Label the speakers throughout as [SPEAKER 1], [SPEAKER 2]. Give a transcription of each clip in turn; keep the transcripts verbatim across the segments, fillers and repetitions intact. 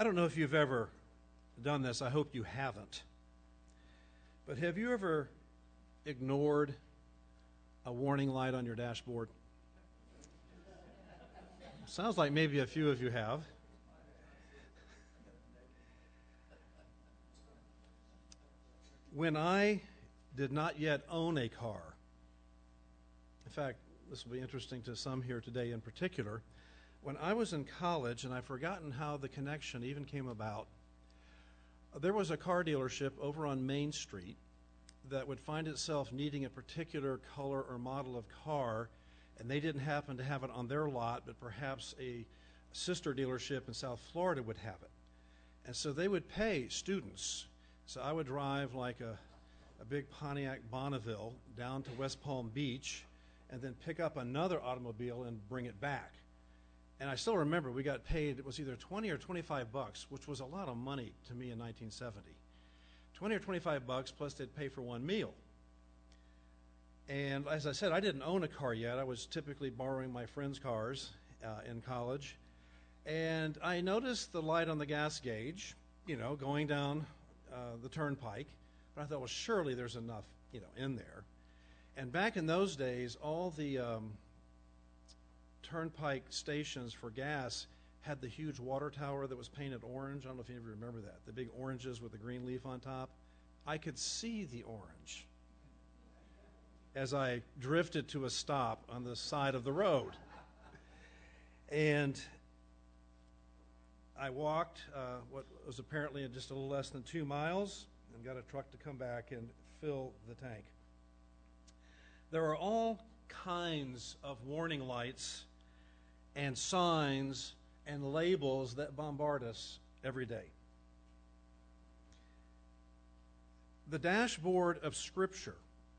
[SPEAKER 1] I don't know if you've ever done this. I hope you haven't. But have you ever ignored a warning light on your dashboard? Sounds like maybe a few of you have. When I did not yet own a car, in fact, this will be interesting to some here today in particular, when I was in college, and I've forgotten how the connection even came about, there was a car dealership over on Main Street that would find itself needing a particular color or model of car, and they didn't happen to have it on their lot, but perhaps a sister dealership in South Florida would have it. And so they would pay students. So I would drive like a, a big Pontiac Bonneville down to West Palm Beach and then pick up another automobile and bring it back. And I still remember we got paid, it was either twenty or twenty-five bucks, which was a lot of money to me in nineteen seventy. twenty or twenty-five bucks, plus they'd pay for one meal. And as I said, I didn't own a car yet. I was typically borrowing my friends' cars uh, in college. And I noticed the light on the gas gauge, you know, going down uh, the turnpike. But I thought, well, surely there's enough, you know, in there. And back in those days, all the um, turnpike stations for gas had the huge water tower that was painted orange. I don't know if you ever remember that. The big oranges with the green leaf on top. I could see the orange as I drifted to a stop on the side of the road. And I walked uh, what was apparently just a little less than two miles and got a truck to come back and fill the tank. There are all kinds of warning lights and signs and labels that bombard us every day. The dashboard of Scripture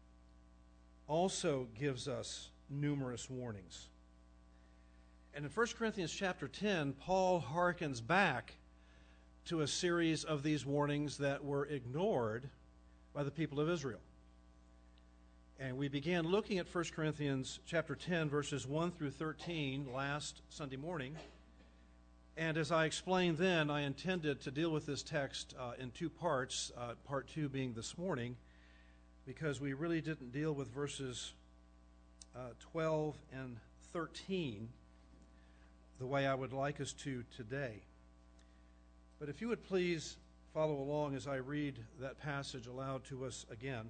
[SPEAKER 1] also gives us numerous warnings. And in First Corinthians chapter ten, Paul hearkens back to a series of these warnings that were ignored by the people of Israel. And we began looking at First Corinthians chapter ten, verses one through thirteen last Sunday morning. And as I explained then, I intended to deal with this text uh, in two parts, uh, part two being this morning, because we really didn't deal with verses uh, twelve and thirteen the way I would like us to today. But if you would please follow along as I read that passage aloud to us again.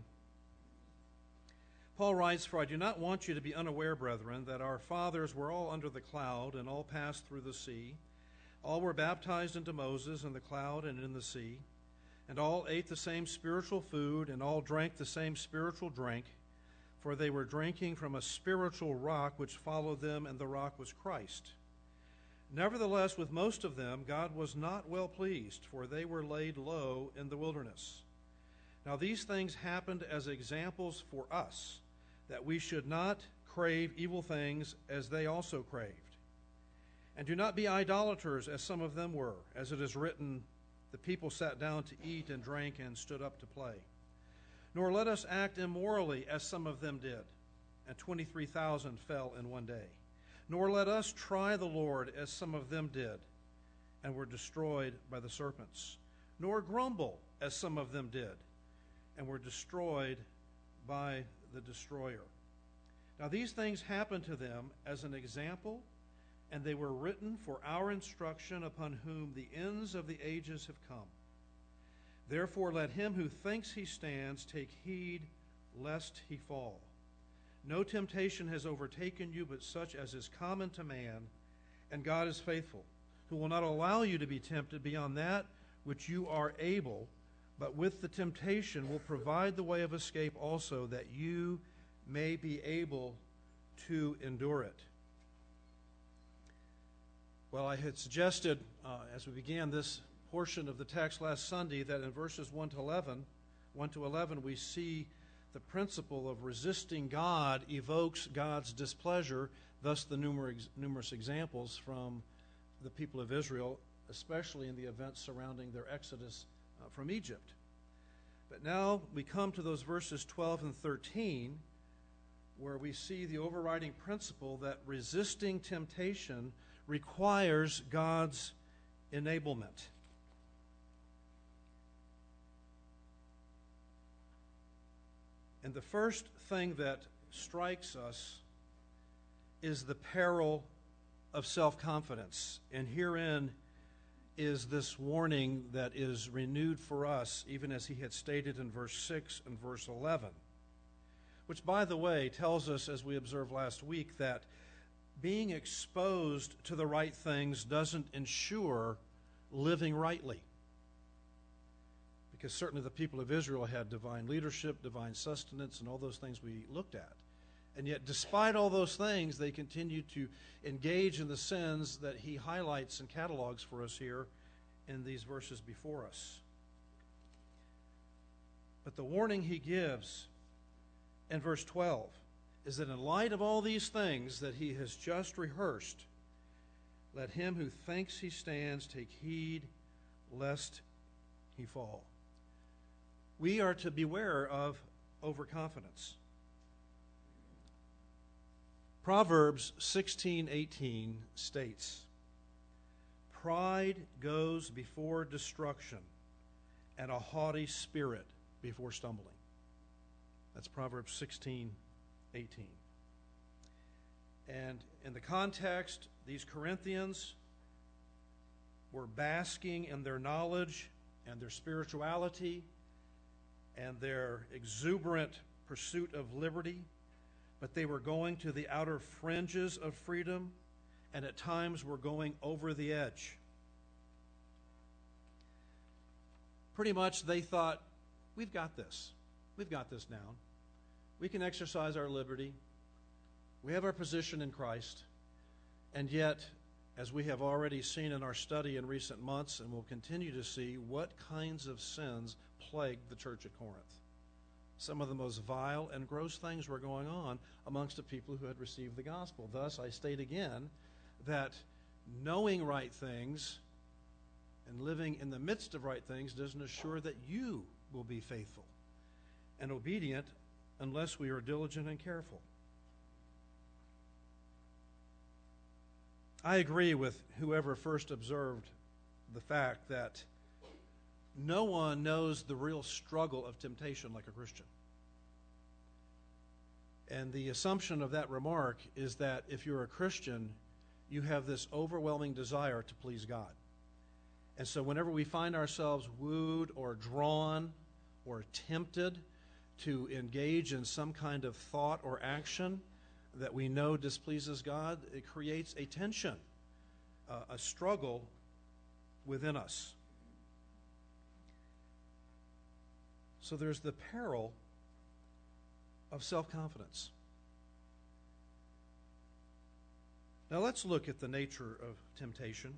[SPEAKER 1] Paul writes, "For I do not want you to be unaware, brethren, that our fathers were all under the cloud and all passed through the sea. All were baptized into Moses in the cloud and in the sea. And all ate the same spiritual food, and all drank the same spiritual drink, for they were drinking from a spiritual rock which followed them, and the rock was Christ. Nevertheless, with most of them God was not well pleased, for they were laid low in the wilderness. Now these things happened as examples for us, that we should not crave evil things as they also craved. And do not be idolaters as some of them were, as it is written, the people sat down to eat and drank and stood up to play. Nor let us act immorally as some of them did, and twenty-three thousand fell in one day. Nor let us try the Lord as some of them did, and were destroyed by the serpents. Nor grumble as some of them did, and were destroyed by the destroyer. Now these things happened to them as an example, and they were written for our instruction, upon whom the ends of the ages have come. Therefore let him who thinks he stands take heed lest he fall. No temptation has overtaken you but such as is common to man, and God is faithful, who will not allow you to be tempted beyond that which you are able, but with the temptation will provide the way of escape also, that you may be able to endure it." Well, I had suggested uh, as we began this portion of the text last Sunday that in verses one to eleven, one to eleven, we see the principle of resisting God evokes God's displeasure, thus the numerous, numerous examples from the people of Israel, especially in the events surrounding their exodus uh, from Egypt. But now we come to those verses twelve and thirteen, where we see the overriding principle that resisting temptation requires God's enablement. And the first thing that strikes us is the peril of self-confidence. And herein is this warning that is renewed for us, even as he had stated in verse six and verse eleven. Which, by the way, tells us, as we observed last week, that being exposed to the right things doesn't ensure living rightly. Because certainly the people of Israel had divine leadership, divine sustenance, and all those things we looked at. And yet, despite all those things, they continue to engage in the sins that he highlights and catalogs for us here in these verses before us. But the warning he gives in verse twelve is that in light of all these things that he has just rehearsed, let him who thinks he stands take heed lest he fall. We are to beware of overconfidence. Proverbs sixteen eighteen states, "Pride goes before destruction, and a haughty spirit before stumbling." That's Proverbs sixteen eighteen. And in the context, these Corinthians were basking in their knowledge and their spirituality and their exuberant pursuit of liberty, but they were going to the outer fringes of freedom, and at times were going over the edge. Pretty much they thought, we've got this. We've got this now. We can exercise our liberty. We have our position in Christ. And yet, as we have already seen in our study in recent months, and will continue to see, what kinds of sins plagued the church at Corinth. Some of the most vile and gross things were going on amongst the people who had received the gospel. Thus, I state again that knowing right things and living in the midst of right things doesn't assure that you will be faithful and obedient unless we are diligent and careful. I agree with whoever first observed the fact that no one knows the real struggle of temptation like a Christian. And the assumption of that remark is that if you're a Christian, you have this overwhelming desire to please God. And so whenever we find ourselves wooed or drawn or tempted to engage in some kind of thought or action that we know displeases God, it creates a tension, uh, a struggle within us. So there's the peril of self-confidence. Now let's look at the nature of temptation.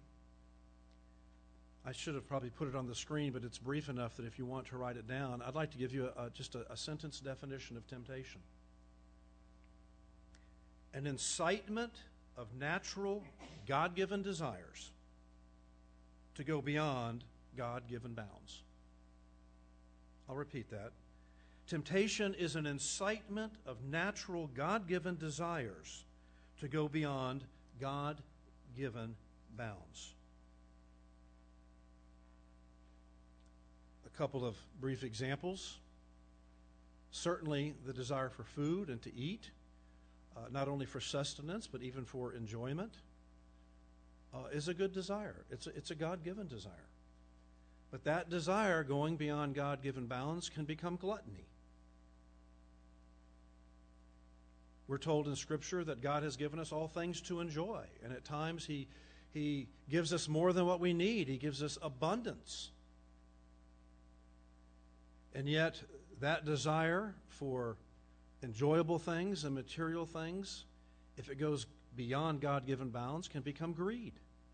[SPEAKER 1] I should have probably put it on the screen, but it's brief enough that if you want to write it down, I'd like to give you a, a, just a, a sentence definition of temptation. An incitement of natural, God-given desires to go beyond God-given bounds. I'll repeat that. Temptation is an incitement of natural, God-given desires to go beyond God-given bounds. A couple of brief examples. Certainly the desire for food and to eat, uh, not only for sustenance, but even for enjoyment, uh, is a good desire. It's a, it's a God-given desire. But that desire going beyond God-given bounds can become gluttony. We're told in Scripture that God has given us all things to enjoy, and at times He, he gives us more than what we need. He gives us abundance. And yet, that desire for enjoyable things and material things, if it goes beyond God-given bounds, can become greed.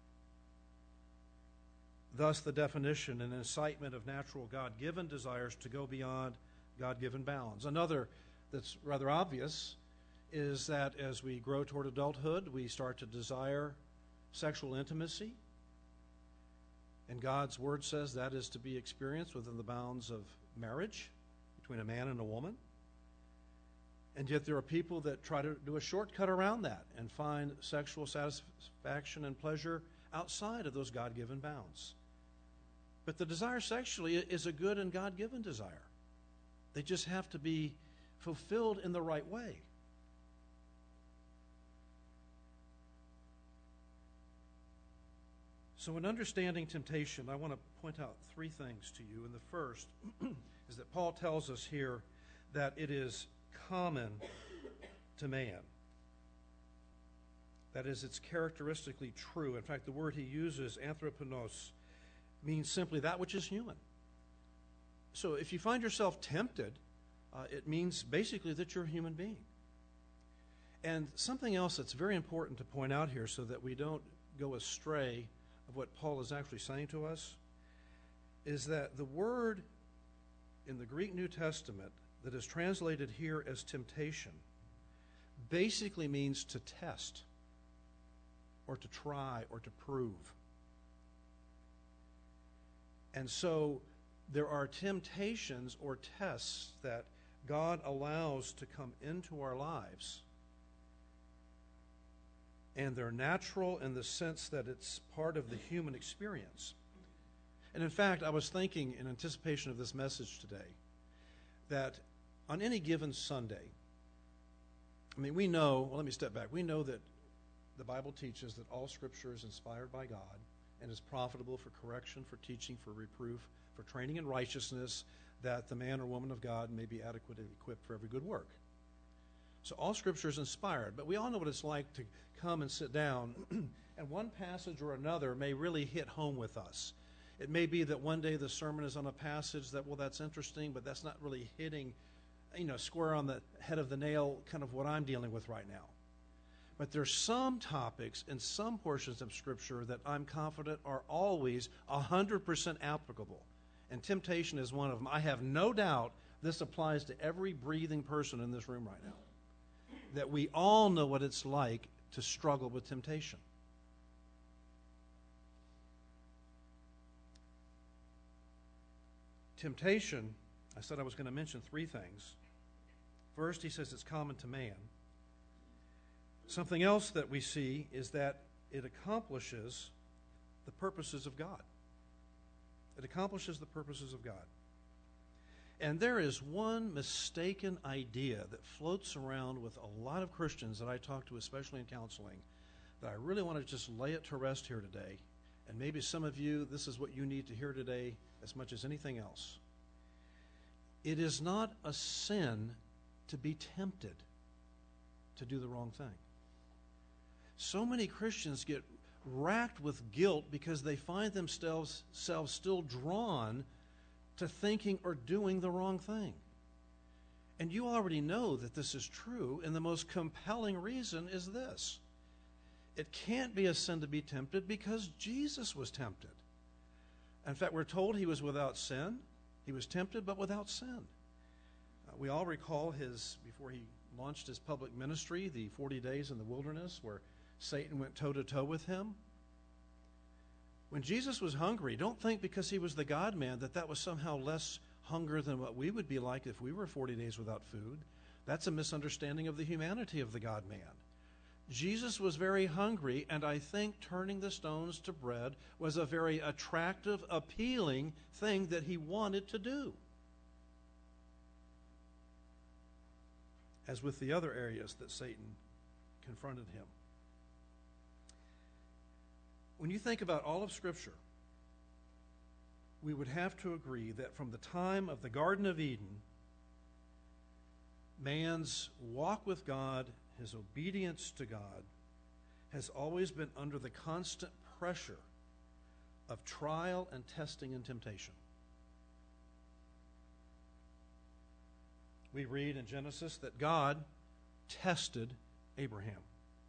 [SPEAKER 1] Thus, the definition, an incitement of natural God-given desires to go beyond God-given bounds. Another that's rather obvious is that as we grow toward adulthood, we start to desire sexual intimacy. And God's Word says that is to be experienced within the bounds of marriage between a man and a woman. And yet there are people that try to do a shortcut around that and find sexual satisfaction and pleasure outside of those God-given bounds. But the desire sexually is a good and God-given desire. They just have to be fulfilled in the right way. So in understanding temptation, I want to point out three things to you. And the first is that Paul tells us here that it is common to man. That is, it's characteristically true. In fact, the word he uses, anthroponos, means simply that which is human. So if you find yourself tempted, uh, it means basically that you're a human being. And something else that's very important to point out here so that we don't go astray of what Paul is actually saying to us is that the word in the Greek New Testament that is translated here as temptation basically means to test or to try or to prove. And so there are temptations or tests that God allows to come into our lives. And they're natural in the sense that it's part of the human experience. And in fact, I was thinking in anticipation of this message today that on any given Sunday, I mean, we know, well, let me step back. We know that the Bible teaches that all Scripture is inspired by God and is profitable for correction, for teaching, for reproof, for training in righteousness, that the man or woman of God may be adequately equipped for every good work. So all Scripture is inspired, but we all know what it's like to come and sit down, and one passage or another may really hit home with us. It may be that one day the sermon is on a passage that, well, that's interesting, but that's not really hitting, you know, square on the head of the nail, kind of what I'm dealing with right now. But there's some topics and some portions of Scripture that I'm confident are always one hundred percent applicable. And temptation is one of them. I have no doubt this applies to every breathing person in this room right now. That we all know what it's like to struggle with temptation. Temptation, I said I was going to mention three things. First, he says it's common to man. Something else that we see is that it accomplishes the purposes of God. It accomplishes the purposes of God. And there is one mistaken idea that floats around with a lot of Christians that I talk to, especially in counseling, that I really want to just lay it to rest here today. And maybe some of you, this is what you need to hear today as much as anything else. It is not a sin to be tempted to do the wrong thing. So many Christians get racked with guilt because they find themselves selves still drawn to thinking or doing the wrong thing. And you already know that this is true, and the most compelling reason is this. It can't be a sin to be tempted because Jesus was tempted. In fact, we're told he was without sin. He was tempted, but without sin. Uh, we all recall his, before he launched his public ministry, the forty days in the wilderness where Satan went toe-to-toe with him. When Jesus was hungry, don't think because he was the God-man that that was somehow less hunger than what we would be like if we were forty days without food. That's a misunderstanding of the humanity of the God-man. Jesus was very hungry, and I think turning the stones to bread was a very attractive, appealing thing that he wanted to do. As with the other areas that Satan confronted him. When you think about all of Scripture, we would have to agree that from the time of the Garden of Eden, man's walk with God, his obedience to God, has always been under the constant pressure of trial and testing and temptation. We read in Genesis that God tested Abraham.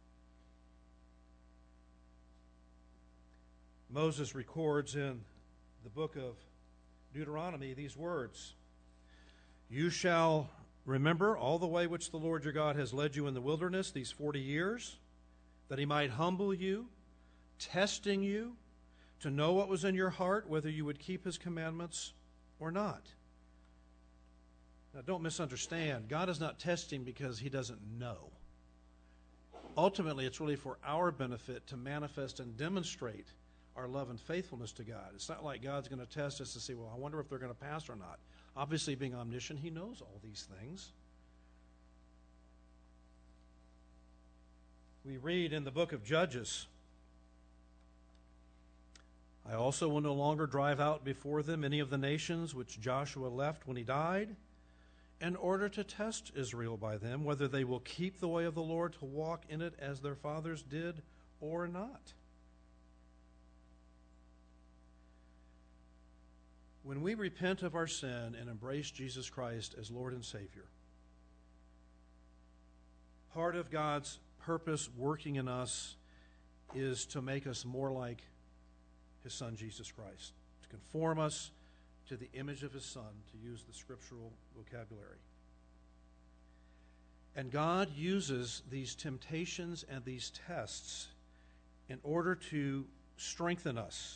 [SPEAKER 1] Moses records in the book of Deuteronomy these words, "You shall remember all the way which the Lord your God has led you in the wilderness these forty years, that he might humble you, testing you, to know what was in your heart, whether you would keep his commandments or not." Now, don't misunderstand. God is not testing because he doesn't know. Ultimately, it's really for our benefit to manifest and demonstrate our love and faithfulness to God. It's not like God's going to test us to see, well, I wonder if they're going to pass or not. Obviously, being omniscient, he knows all these things. We read in the book of Judges, I also will no longer drive out before them any of the nations which Joshua left when he died, in order to test Israel by them, whether they will keep the way of the Lord to walk in it as their fathers did or not. When we repent of our sin and embrace Jesus Christ as Lord and Savior, part of God's purpose working in us is to make us more like His Son, Jesus Christ, to conform us to the image of His Son, to use the scriptural vocabulary. And God uses these temptations and these tests in order to strengthen us.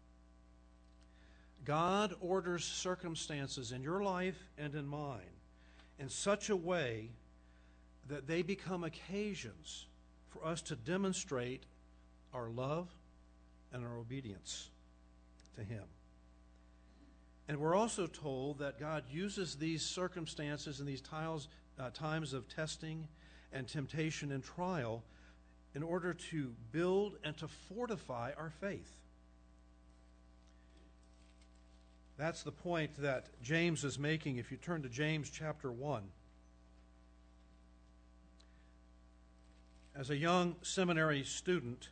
[SPEAKER 1] God orders circumstances in your life and in mine in such a way that they become occasions for us to demonstrate our love and our obedience to Him. And we're also told that God uses these circumstances and these tiles, uh, times of testing and temptation and trial in order to build and to fortify our faith. That's the point that James is making. If you turn to James chapter one. As a young seminary student,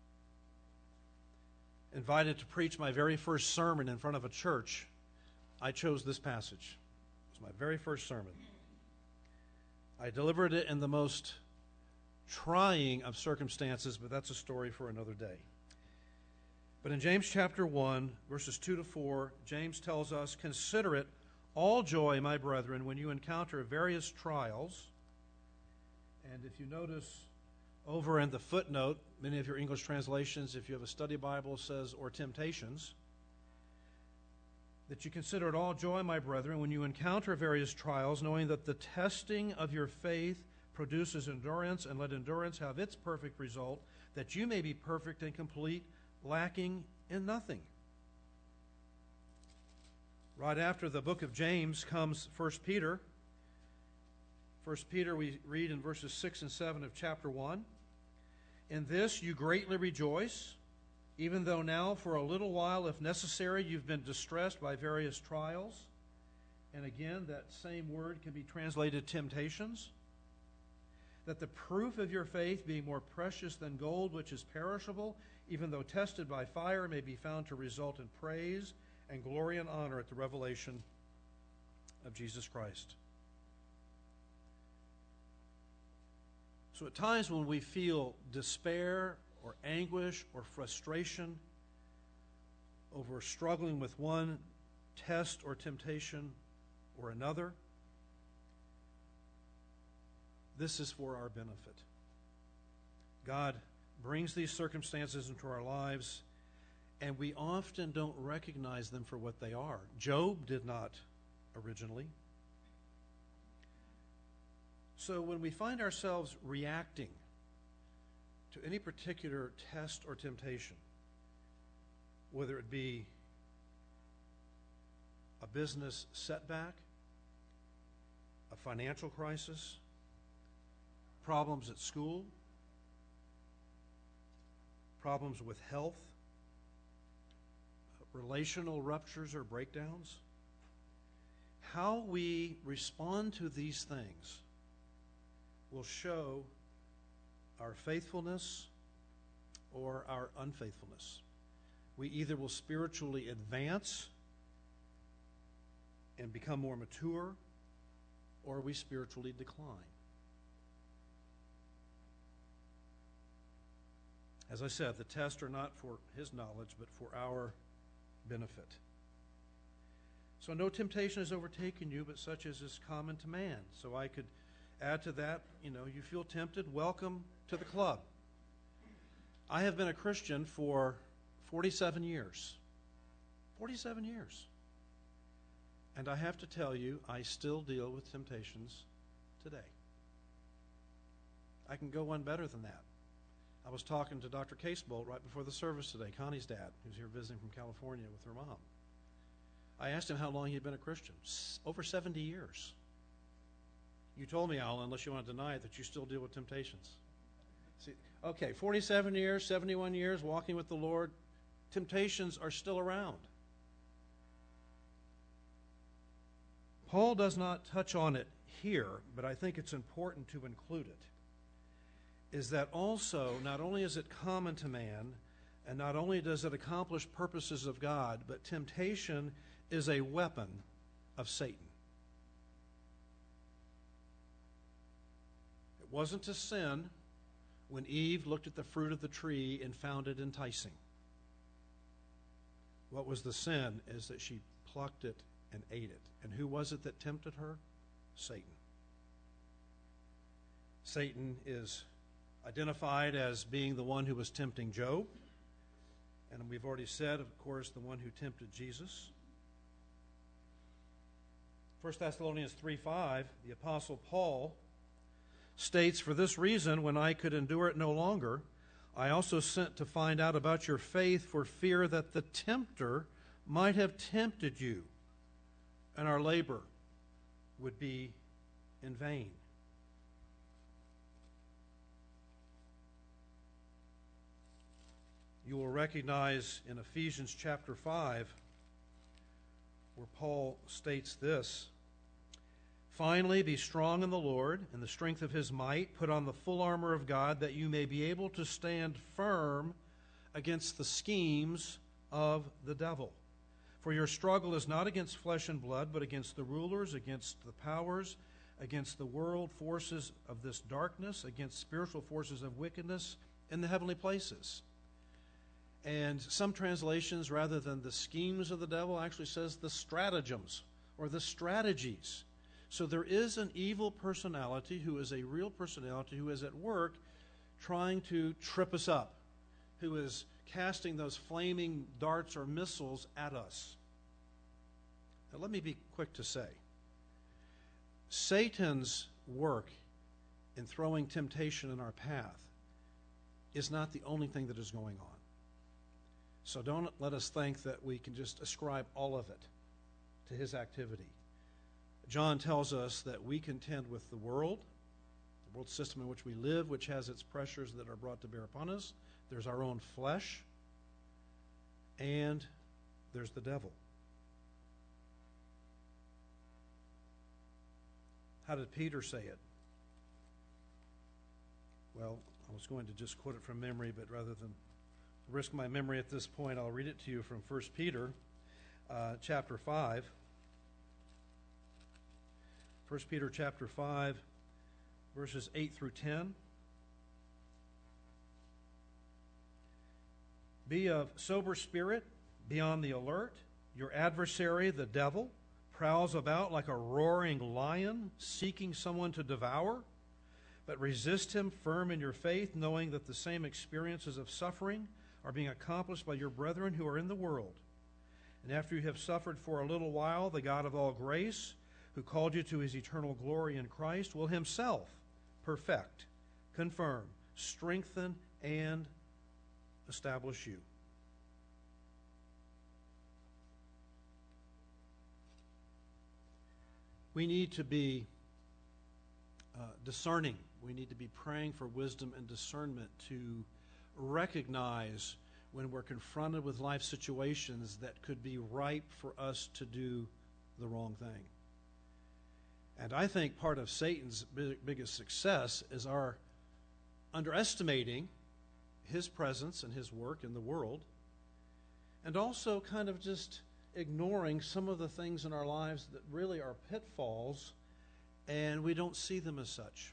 [SPEAKER 1] invited to preach my very first sermon in front of a church, I chose this passage. It was my very first sermon. I delivered it in the most trying of circumstances, but that's a story for another day. But in James chapter one, verses two to four, James tells us, "Consider it all joy, my brethren, when you encounter various trials." And if you notice over in the footnote, many of your English translations, if you have a study Bible, says, or temptations, that you consider it all joy, my brethren, when you encounter various trials, knowing that the testing of your faith produces endurance, and let endurance have its perfect result, that you may be perfect and complete, lacking in nothing. Right after the book of James comes First Peter. First Peter, we read in verses six and seven of chapter one, "In this you greatly rejoice, even though now for a little while, if necessary, you've been distressed by various trials." And again, that same word can be translated temptations. "That the proof of your faith, being more precious than gold, which is perishable, even though tested by fire, may be found to result in praise and glory and honor at the revelation of Jesus Christ." So at times when we feel despair or anguish or frustration over struggling with one test or temptation or another, this is for our benefit. God brings these circumstances into our lives, and we often don't recognize them for what they are. Job did not originally. So when we find ourselves reacting to any particular test or temptation, whether it be a business setback, a financial crisis, problems at school, problems with health, relational ruptures or breakdowns, how we respond to these things will show our faithfulness or our unfaithfulness. We either will spiritually advance and become more mature, or we spiritually decline. As I said, the tests are not for His knowledge, but for our benefit. So no temptation has overtaken you, but such as is common to man. So I could add to that, you know, you feel tempted, welcome to the club. I have been a Christian for forty-seven years. forty-seven years. And I have to tell you, I still deal with temptations today. I can go one better than that. I was talking to Doctor Casebolt right before the service today, Connie's dad, who's here visiting from California with her mom. I asked him how long he'd been a Christian. Over seventy years. You told me, Alan, unless you want to deny it, that you still deal with temptations. See, okay, forty-seven years, seventy-one years walking with the Lord, temptations are still around. Paul does not touch on it here, but I think it's important to include it, is that also, not only is it common to man, and not only does it accomplish purposes of God, but temptation is a weapon of Satan. It wasn't a sin when Eve looked at the fruit of the tree and found it enticing. What was the sin is that she plucked it and ate it. And who was it that tempted her? Satan. Satan is identified as being the one who was tempting Job. And we've already said, of course, the one who tempted Jesus. First Thessalonians three five, the Apostle Paul states, "For this reason, when I could endure it no longer, I also sent to find out about your faith for fear that the tempter might have tempted you, and our labor would be in vain." You will recognize in Ephesians chapter five where Paul states this, "Finally, be strong in the Lord and the strength of his might. Put on the full armor of God that you may be able to stand firm against the schemes of the devil. For your struggle is not against flesh and blood, but against the rulers, against the powers, against the world forces of this darkness, against spiritual forces of wickedness in the heavenly places." And some translations, rather than the schemes of the devil, actually says the stratagems or the strategies. So there is an evil personality who is a real personality who is at work trying to trip us up, who is casting those flaming darts or missiles at us. Now let me be quick to say, Satan's work in throwing temptation in our path is not the only thing that is going on. So don't let us think that we can just ascribe all of it to his activity. John tells us that we contend with the world, the world system in which we live, which has its pressures that are brought to bear upon us. There's our own flesh, and there's the devil. How did Peter say it? Well, I was going to just quote it from memory, but rather than risk my memory at this point, I'll read it to you from First Peter uh, chapter five. First Peter chapter five, verses eight through ten. "Be of sober spirit, be on the alert. Your adversary, the devil, prowls about like a roaring lion, seeking someone to devour. But resist him firm in your faith, knowing that the same experiences of suffering are being accomplished by your brethren who are in the world. And after you have suffered for a little while, the God of all grace, who called you to his eternal glory in Christ, will himself perfect, confirm, strengthen, and establish you." We need to be uh, discerning. We need to be praying for wisdom and discernment to recognize when we're confronted with life situations that could be ripe for us to do the wrong thing. And I think part of Satan's big, biggest success is our underestimating his presence and his work in the world, and also kind of just ignoring some of the things in our lives that really are pitfalls, and we don't see them as such.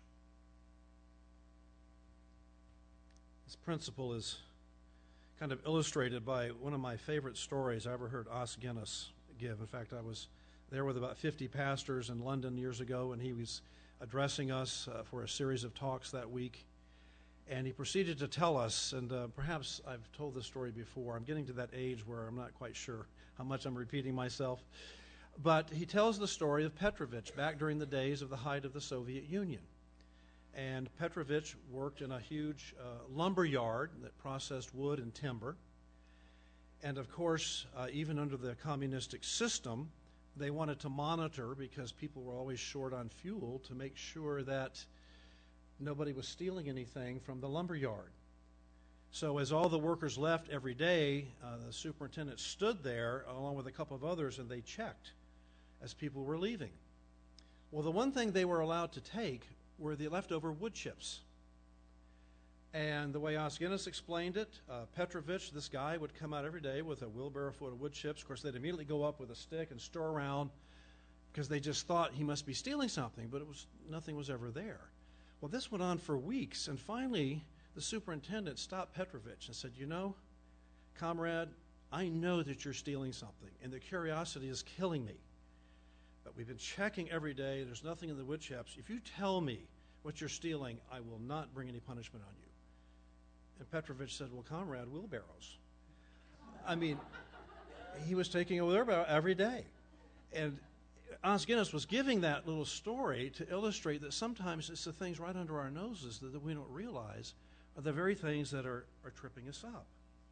[SPEAKER 1] This principle is kind of illustrated by one of my favorite stories I ever heard Os Guinness give. In fact, I was there with about fifty pastors in London years ago, and he was addressing us uh, for a series of talks that week. And he proceeded to tell us, and uh, perhaps I've told this story before. I'm getting to that age where I'm not quite sure how much I'm repeating myself. But he tells the story of Petrovich back during the days of the height of the Soviet Union. And Petrovich worked in a huge uh, lumber yard that processed wood and timber. And of course, uh, even under the communistic system, they wanted to monitor, because people were always short on fuel, to make sure that nobody was stealing anything from the lumber yard. So as all the workers left every day, uh, the superintendent stood there along with a couple of others, and they checked as people were leaving. Well, the one thing they were allowed to take were the leftover wood chips. And the way Os Guinness explained it, uh, Petrovich, this guy, would come out every day with a wheelbarrow full of wood chips. Of course, they'd immediately go up with a stick and stir around because they just thought he must be stealing something, but it was nothing was ever there. Well, this went on for weeks, and finally the superintendent stopped Petrovich and said, you know, comrade, I know that you're stealing something, and the curiosity is killing me. But we've been checking every day. There's nothing in the wood chips. If you tell me what you're stealing, I will not bring any punishment on you. And Petrovich said, well, comrade, wheelbarrows. I mean, he was taking a wheelbarrow every day. And Os Guinness was giving that little story to illustrate that sometimes it's the things right under our noses that, that we don't realize are the very things that are, are tripping us up.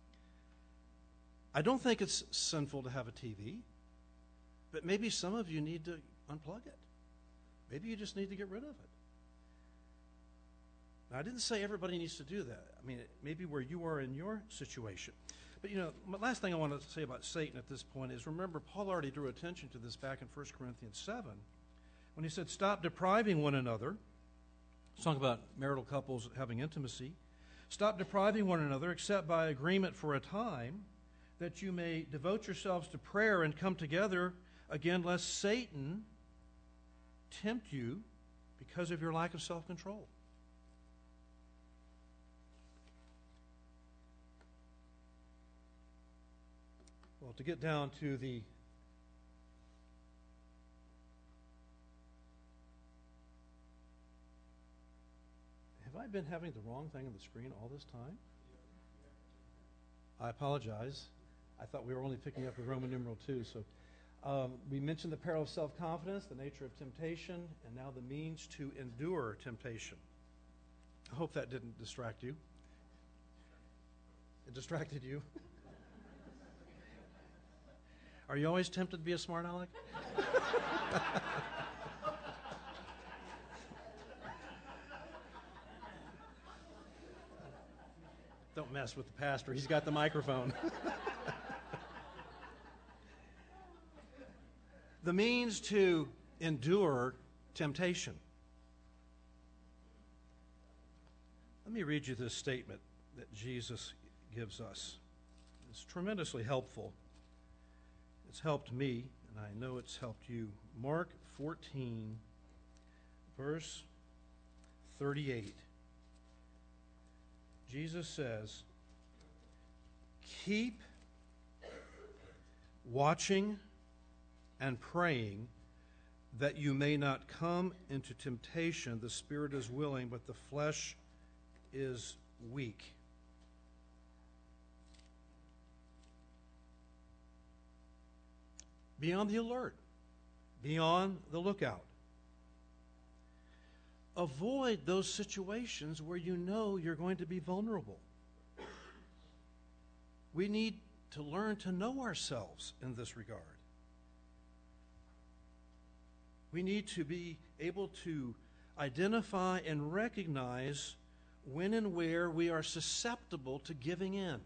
[SPEAKER 1] I don't think it's sinful to have a T V, but maybe some of you need to unplug it. Maybe you just need to get rid of it. Now, I didn't say everybody needs to do that. I mean, maybe where you are in your situation. But, you know, my last thing I want to say about Satan at this point is, remember, Paul already drew attention to this back in First Corinthians seven when he said, stop depriving one another. It's talking about marital couples having intimacy. Stop depriving one another except by agreement for a time, that you may devote yourselves to prayer and come together again, lest Satan tempt you because of your lack of self-control. Well, to get down to the have I been having the wrong thing on the screen all this time? I apologize. I thought we were only picking up with Roman numeral two. So um, we mentioned the peril of self-confidence, the nature of temptation, and now the means to endure temptation. I hope that didn't distract you. It distracted you? Are you always tempted to be a smart aleck? Don't mess with the pastor. He's got the microphone. The means to endure temptation. Let me read you this statement that Jesus gives us. It's tremendously helpful. It's helped me, and I know it's helped you. Mark fourteen, verse thirty-eight. Jesus says, keep watching and praying that you may not come into temptation. The spirit is willing, but the flesh is weak. Be on the alert. Be on the lookout. Avoid those situations where you know you're going to be vulnerable. We need to learn to know ourselves in this regard. We need to be able to identify and recognize when and where we are susceptible to giving in.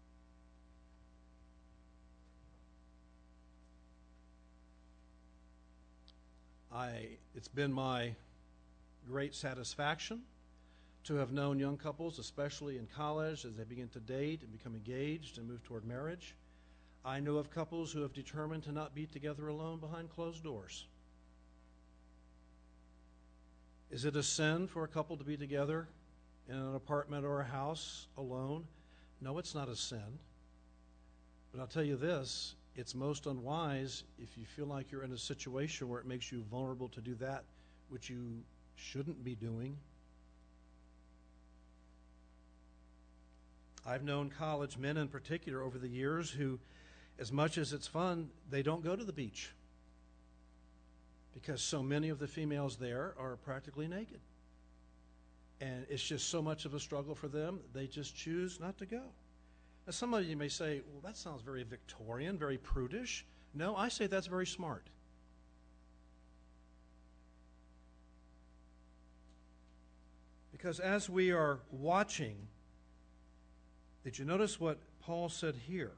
[SPEAKER 1] I, it's been my great satisfaction to have known young couples, especially in college, as they begin to date and become engaged and move toward marriage. I know of couples who have determined to not be together alone behind closed doors. Is it a sin for a couple to be together in an apartment or a house alone? No, it's not a sin. But I'll tell you this, it's most unwise if you feel like you're in a situation where it makes you vulnerable to do that which you shouldn't be doing. I've known college men in particular over the years who, as much as it's fun, they don't go to the beach because so many of the females there are practically naked. And it's just so much of a struggle for them, they just choose not to go. Now, some of you may say, well, that sounds very Victorian, very prudish. No, I say that's very smart. Because as we are watching, did you notice what Paul said here?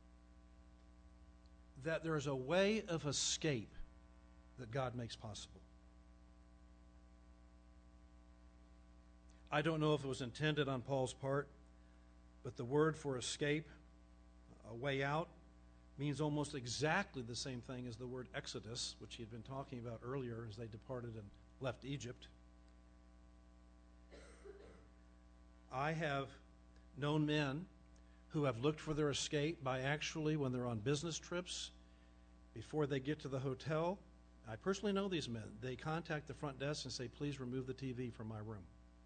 [SPEAKER 1] That there is a way of escape that God makes possible. I don't know if it was intended on Paul's part, but the word for escape, a way out, means almost exactly the same thing as the word exodus, which he had been talking about earlier as they departed and left Egypt. I have known men who have looked for their escape by actually, when they're on business trips, before they get to the hotel, I personally know these men, they contact the front desk and say, please remove the T V from my room.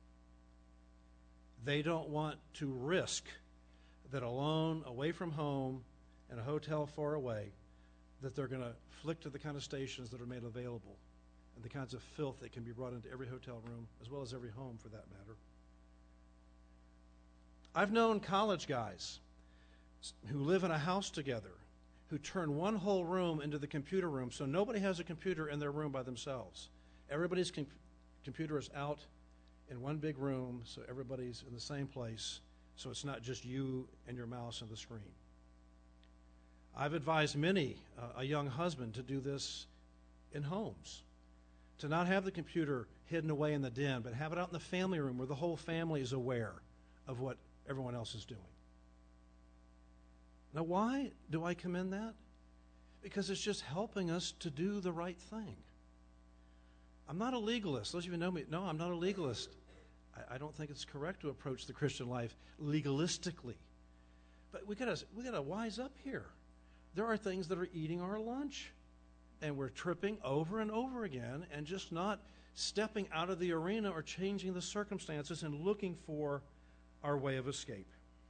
[SPEAKER 1] They don't want to risk that alone, away from home, in a hotel far away, that they're going to flick to the kind of stations that are made available and the kinds of filth that can be brought into every hotel room, as well as every home for that matter. I've known college guys who live in a house together who turn one whole room into the computer room, so nobody has a computer in their room by themselves. Everybody's com- computer is out in one big room, so everybody's in the same place, so it's not just you and your mouse and the screen. I've advised many, uh, a young husband, to do this in homes, to not have the computer hidden away in the den, but have it out in the family room where the whole family is aware of what everyone else is doing. Now, why do I commend that? Because it's just helping us to do the right thing. I'm not a legalist. Those of you who know me, no, I'm not a legalist. I, I don't think it's correct to approach the Christian life legalistically. But we gotta we gotta wise up here. There are things that are eating our lunch, and we're tripping over and over again and just not stepping out of the arena or changing the circumstances and looking for our way of escape.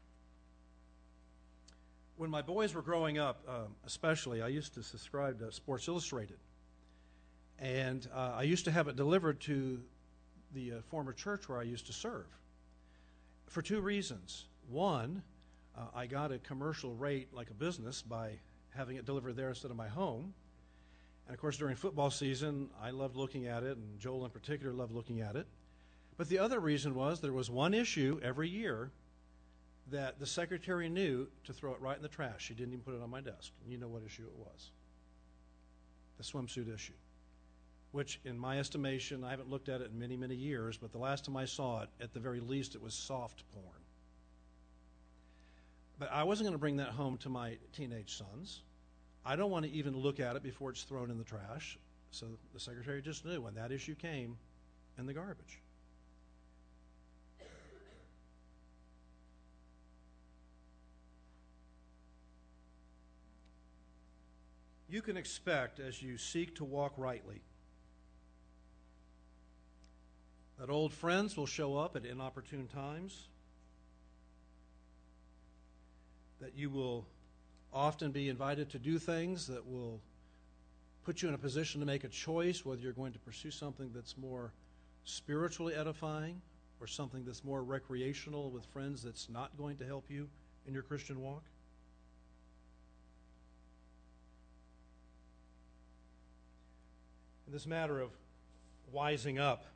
[SPEAKER 1] When my boys were growing up, um, especially, I used to subscribe to Sports Illustrated. And uh, I used to have it delivered to the uh, former church where I used to serve for two reasons. One, uh, I got a commercial rate like a business by having it delivered there instead of my home. And, of course, during football season, I loved looking at it, and Joel in particular loved looking at it. But the other reason was there was one issue every year that the secretary knew to throw it right in the trash. She didn't even put it on my desk. And you know what issue it was. The swimsuit issue, which in my estimation, I haven't looked at it in many, many years, but the last time I saw it, at the very least, it was soft porn. But I wasn't going to bring that home to my teenage sons. I don't want to even look at it before it's thrown in the trash. So the secretary just knew when that issue came in the garbage. You can expect, as you seek to walk rightly, that old friends will show up at inopportune times, that you will often be invited to do things that will put you in a position to make a choice whether you're going to pursue something that's more spiritually edifying or something that's more recreational with friends that's not going to help you in your Christian walk. In this matter of wising up,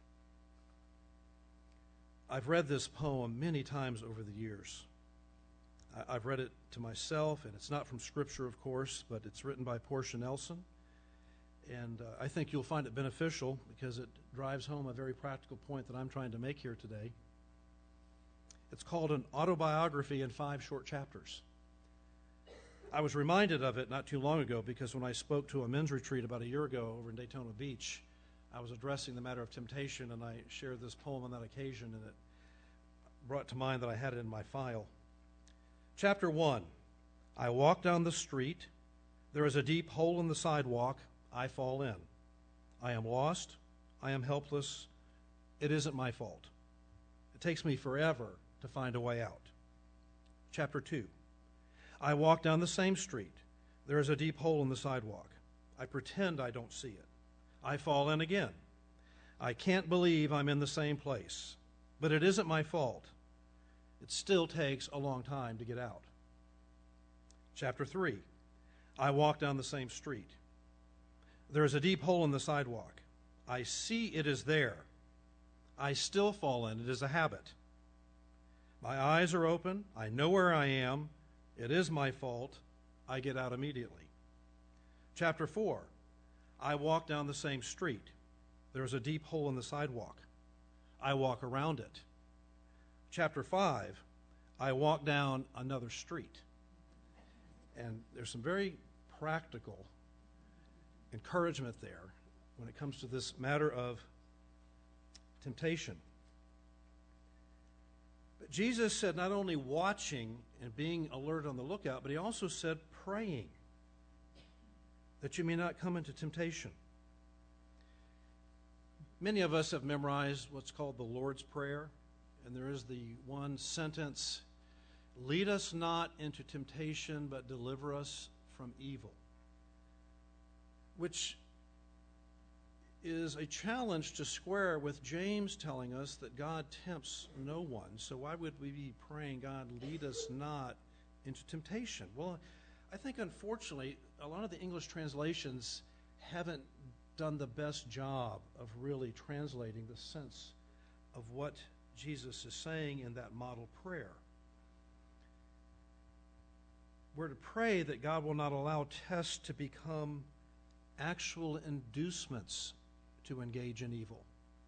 [SPEAKER 1] I've read this poem many times over the years. I've read it to myself, and it's not from Scripture, of course, but it's written by Portia Nelson. And uh, I think you'll find it beneficial because it drives home a very practical point that I'm trying to make here today. It's called An Autobiography in Five Short Chapters. I was reminded of it not too long ago because when I spoke to a men's retreat about a year ago over in Daytona Beach, I was addressing the matter of temptation, and I shared this poem on that occasion, and it brought to mind that I had it in my file. Chapter one, I walk down the street. There is a deep hole in the sidewalk. I fall in. I am lost. I am helpless. It isn't my fault. It takes me forever to find a way out. Chapter two, I walk down the same street. There is a deep hole in the sidewalk. I pretend I don't see it. I fall in again. I can't believe I'm in the same place. But it isn't my fault. It still takes a long time to get out. Chapter three, I walk down the same street. There is a deep hole in the sidewalk. I see it is there. I still fall in. It is a habit. My eyes are open. I know where I am. It is my fault. I get out immediately. Chapter four, I walk down the same street. There is a deep hole in the sidewalk. I walk around it. Chapter five, I walk down another street. And there's some very practical encouragement there when it comes to this matter of temptation. But Jesus said not only watching and being alert on the lookout, but he also said praying that you may not come into temptation. Many of us have memorized what's called the Lord's Prayer, and there is the one sentence, lead us not into temptation, but deliver us from evil, which is a challenge to square with James telling us that God tempts no one. So why would we be praying, God, lead us not into temptation? Well, I think unfortunately a lot of the English translations haven't done the best job of really translating the sense of what Jesus is saying in that model prayer. We're to pray that God will not allow tests to become actual inducements to engage in evil.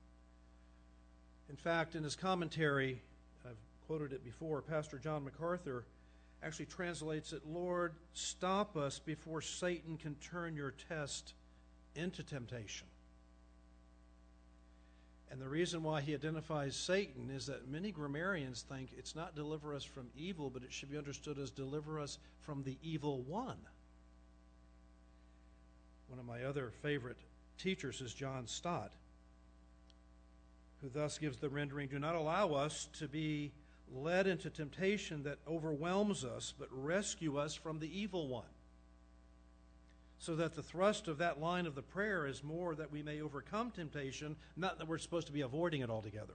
[SPEAKER 1] In fact, in his commentary, I've quoted it before, Pastor John MacArthur actually translates it, Lord, stop us before Satan can turn your test into temptation. And the reason why he identifies Satan is that many grammarians think it's not deliver us from evil, but it should be understood as deliver us from the evil one. One of my other favorite teachers is John Stott, who thus gives the rendering, do not allow us to be led into temptation that overwhelms us, but rescue us from the evil one. So that the thrust of that line of the prayer is more that we may overcome temptation, not that we're supposed to be avoiding it altogether.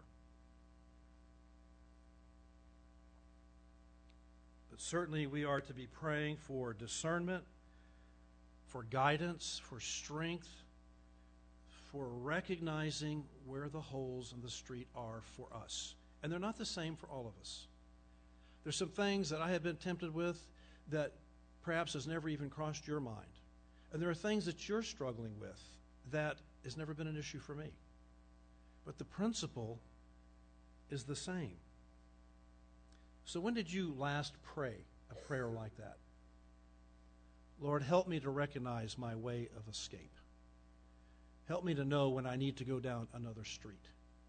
[SPEAKER 1] But certainly we are to be praying for discernment, for guidance, for strength, for recognizing where the holes in the street are for us. And they're not the same for all of us. There's some things that I have been tempted with that perhaps has never even crossed your mind. And there are things that you're struggling with that has never been an issue for me. But the principle is the same. So when did you last pray a prayer like that? Lord, help me to recognize my way of escape. Help me to know when I need to go down another street.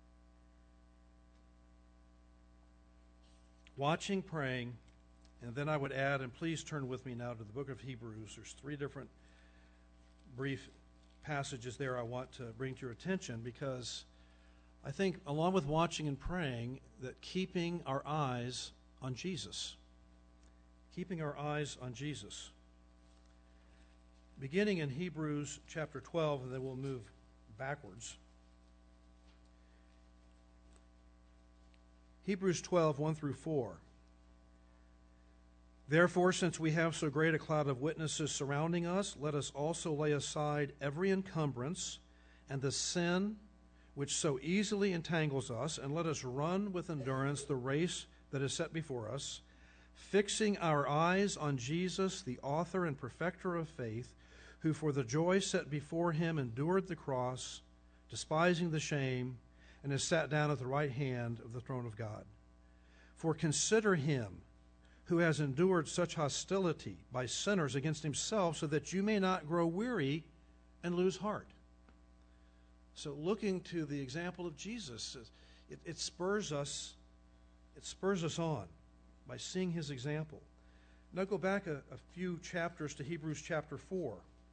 [SPEAKER 1] Watching, praying, and then I would add, and please turn with me now to the book of Hebrews. There's three different brief passages there I want to bring to your attention, because I think along with watching and praying, that keeping our eyes on Jesus. Keeping our eyes on Jesus. Beginning in Hebrews chapter twelve, and then we'll move backwards. Hebrews twelve, one through four. Therefore, since we have so great a cloud of witnesses surrounding us, let us also lay aside every encumbrance and the sin which so easily entangles us, and let us run with endurance the race that is set before us, fixing our eyes on Jesus, the author and perfecter of faith, who for the joy set before him endured the cross, despising the shame, and is sat down at the right hand of the throne of God. For consider him who has endured such hostility by sinners against himself, so that you may not grow weary and lose heart. So looking to the example of Jesus, it, it spurs us, it spurs us on by seeing his example. Now go back a, a few chapters to Hebrews chapter four.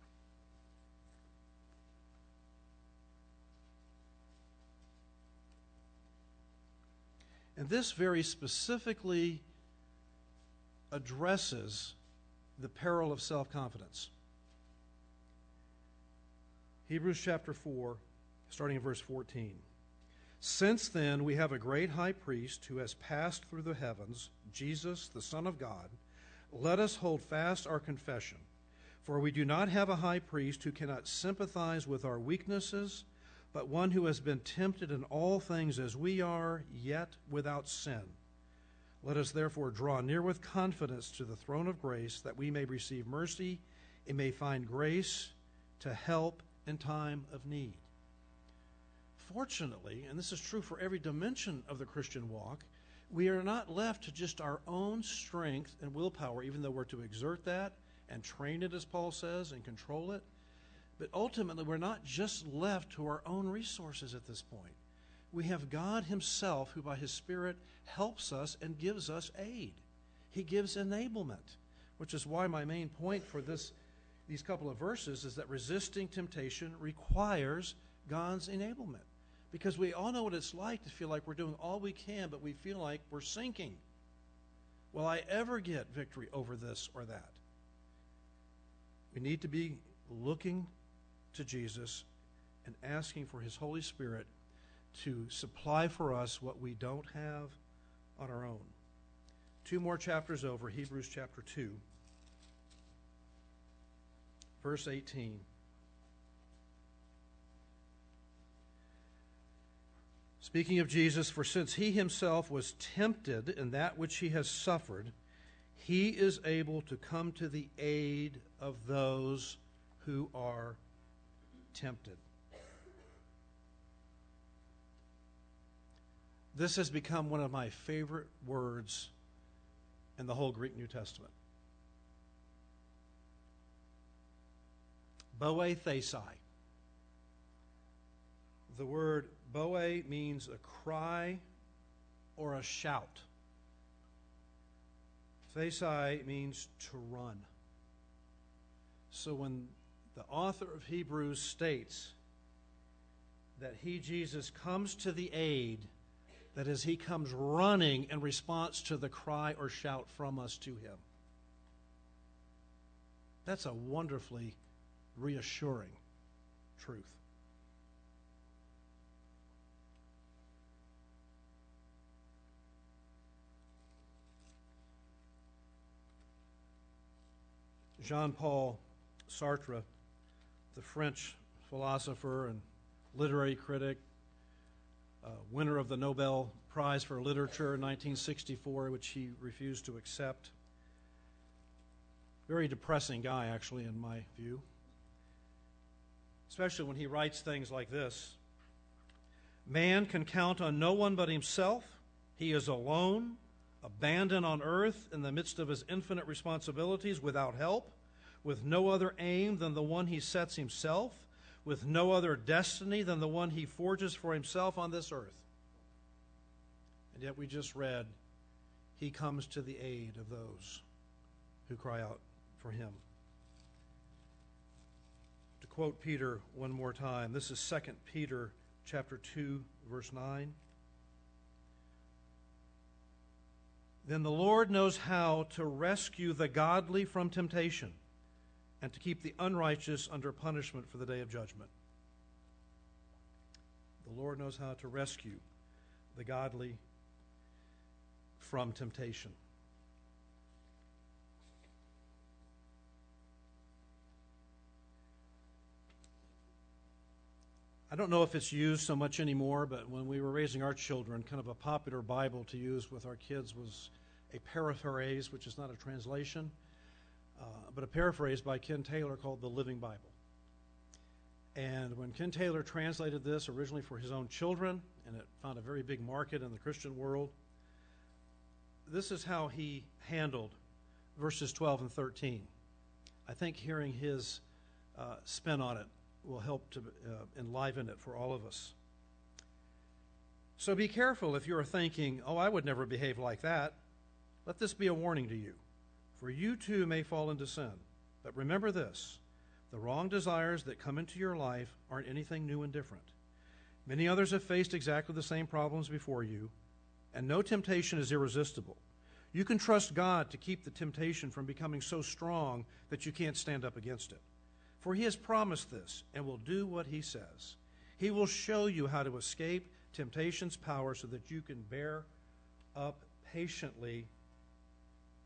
[SPEAKER 1] And this very specifically addresses the peril of self-confidence. Hebrews chapter four, starting in verse fourteen. Since then we have a great high priest who has passed through the heavens, Jesus, the Son of God, let us hold fast our confession. For we do not have a high priest who cannot sympathize with our weaknesses, but one who has been tempted in all things as we are, yet without sin. Let us therefore draw near with confidence to the throne of grace, that we may receive mercy and may find grace to help in time of need. Fortunately, and this is true for every dimension of the Christian walk, we are not left to just our own strength and willpower, even though we're to exert that and train it, as Paul says, and control it. But ultimately, we're not just left to our own resources at this point. We have God himself who by his Spirit helps us and gives us aid. He gives enablement, which is why my main point for this, these couple of verses is that resisting temptation requires God's enablement. Because we all know what it's like to feel like we're doing all we can, but we feel like we're sinking. Will I ever get victory over this or that? We need to be looking to Jesus and asking for his Holy Spirit to supply for us what we don't have on our own. Two more chapters over, Hebrews chapter two, verse eighteen. Speaking of Jesus, for since he himself was tempted in that which he has suffered, he is able to come to the aid of those who are tempted. This has become one of my favorite words in the whole Greek New Testament. Boe thesai. The word boe means a cry or a shout. Thesai means to run. So when the author of Hebrews states that he, Jesus, comes to the aid, that is, he comes running in response to the cry or shout from us to him. That's a wonderfully reassuring truth. Jean-Paul Sartre, the French philosopher and literary critic, uh, winner of the Nobel Prize for Literature in nineteen sixty-four, which he refused to accept. Very depressing guy, actually, in my view. Especially when he writes things like this. Man can count on no one but himself. He is alone, abandoned on earth in the midst of his infinite responsibilities, without help, with no other aim than the one he sets himself, with no other destiny than the one he forges for himself on this earth. And yet we just read, he comes to the aid of those who cry out for him. To quote Peter one more time, this is Second Peter chapter two, verse nine. Then the Lord knows how to rescue the godly from temptation and to keep the unrighteous under punishment for the day of judgment. The Lord knows how to rescue the godly from temptation. I don't know if it's used so much anymore, but when we were raising our children, kind of a popular Bible to use with our kids was a paraphrase, which is not a translation, uh, but a paraphrase by Ken Taylor called the Living Bible. And when Ken Taylor translated this originally for his own children, and it found a very big market in the Christian world, this is how he handled verses twelve and thirteen. I think hearing his uh, spin on it will help to uh, enliven it for all of us. So be careful if you're thinking, oh, I would never behave like that. Let this be a warning to you, for you too may fall into sin. But remember this, the wrong desires that come into your life aren't anything new and different. Many others have faced exactly the same problems before you, and no temptation is irresistible. You can trust God to keep the temptation from becoming so strong that you can't stand up against it. For he has promised this and will do what he says. He will show you how to escape temptation's power so that you can bear up patiently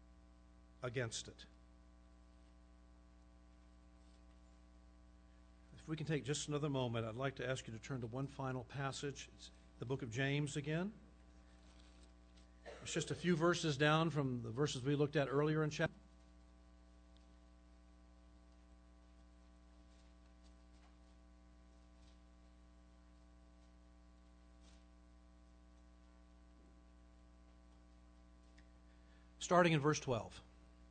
[SPEAKER 1] against it. if we can take just another moment, I'd like to ask you to turn to one final passage. It's the book of James again. It's just a few verses down from the verses we looked at earlier in chapter. Starting in verse twelve.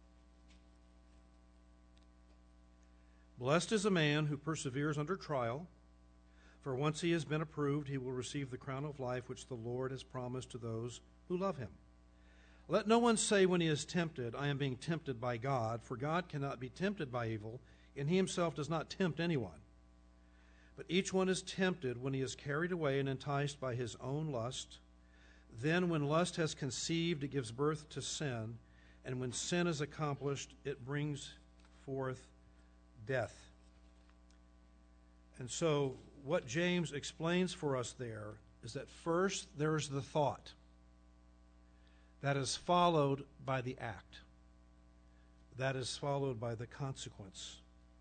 [SPEAKER 1] Blessed is a man who perseveres under trial, for once he has been approved, he will receive the crown of life which the Lord has promised to those who love him. Let no one say when he is tempted, I am being tempted by God, for God cannot be tempted by evil, and he himself does not tempt anyone. But each one is tempted when he is carried away and enticed by his own lust. Then when lust has conceived, it gives birth to sin, and when sin is accomplished, it brings forth death. And so what James explains for us there is that first there is the thought that is followed by the act, that is followed by the consequence.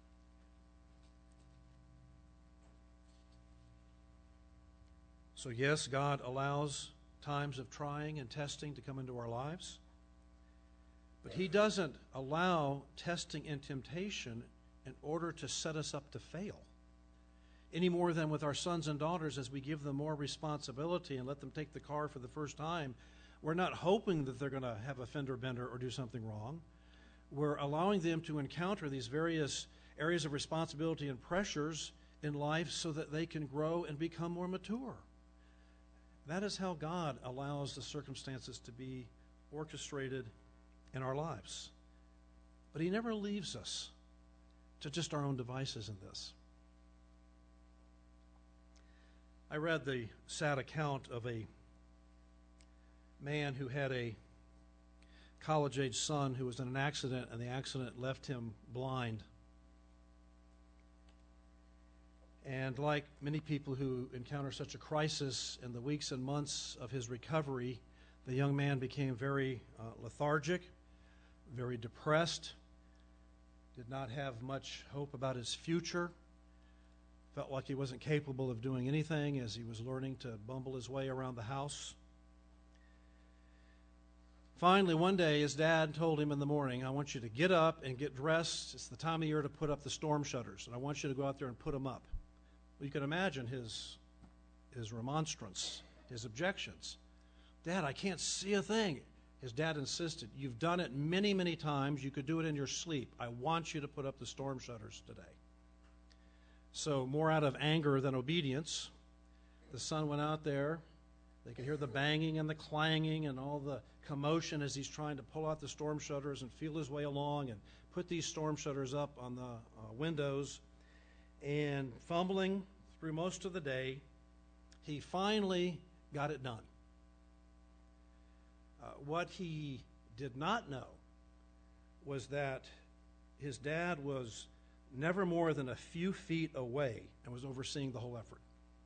[SPEAKER 1] So yes, God allows times of trying and testing to come into our lives, but he doesn't allow testing and temptation in order to set us up to fail, any more than with our sons and daughters. As we give them more responsibility and let them take the car for the first time, we're not hoping that they're going to have a fender bender or do something wrong. We're allowing them to encounter these various areas of responsibility and pressures in life so that they can grow and become more mature. That is how God allows the circumstances to be orchestrated in our lives. But he never leaves us to just our own devices in this. I read the sad account of a man who had a college-age son who was in an accident, and the accident left him blind. And like many people who encounter such a crisis, in the weeks and months of his recovery, the young man became very uh, lethargic, very depressed, did not have much hope about his future, felt like he wasn't capable of doing anything as he was learning to bumble his way around the house. Finally, one day, his dad told him in the morning, I want you to get up and get dressed. It's the time of year to put up the storm shutters, and I want you to go out there and put them up. Well, you can imagine his, his remonstrance, his objections. Dad, I can't see a thing. His dad insisted, you've done it many, many times. You could do it in your sleep. I want you to put up the storm shutters today. So more out of anger than obedience, the son went out there. They could hear the banging and the clanging and all the commotion as he's trying to pull out the storm shutters and feel his way along and put these storm shutters up on the uh, windows. And fumbling through most of the day, he finally got it done. Uh, what he did not know was that his dad was never more than a few feet away and was overseeing the whole effort.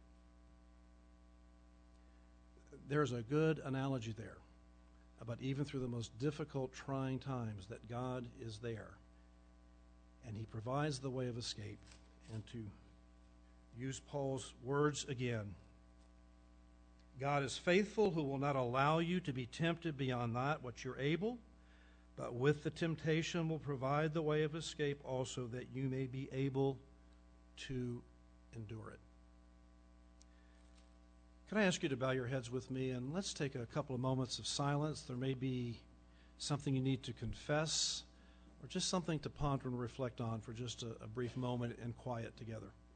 [SPEAKER 1] There's a good analogy there about even through the most difficult, trying times that God is there and he provides the way of escape. And to use Paul's words again, God is faithful, who will not allow you to be tempted beyond that what you're able, but with the temptation will provide the way of escape also, that you may be able to endure it. Can I ask you to bow your heads with me, and let's take a couple of moments of silence. There may be something you need to confess, or just something to ponder and reflect on for just a, a brief moment in quiet together.